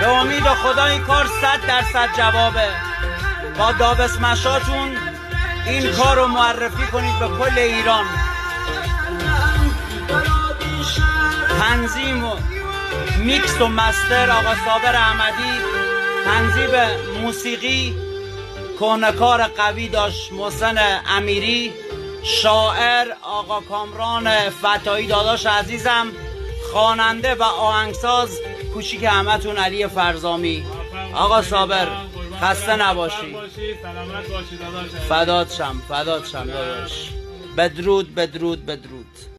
به امید خدا این کار 100% جوابه. با دابس مشاتون این کار رو معرفی کنید به کل ایران. تنظیم و میکس و مستر آقا صابر احمدی، تنظیم موسیقی کهنکار قوی داشت محسن امیری، شاعر آقا کامران فتایی داداش عزیزم، خواننده و آهنگساز کوچیک همتون علی فرزامی. آقا صابر خسته نباشی، سلامت باشی داداش. فدات شم داداش. بدرود بدرود بدرود.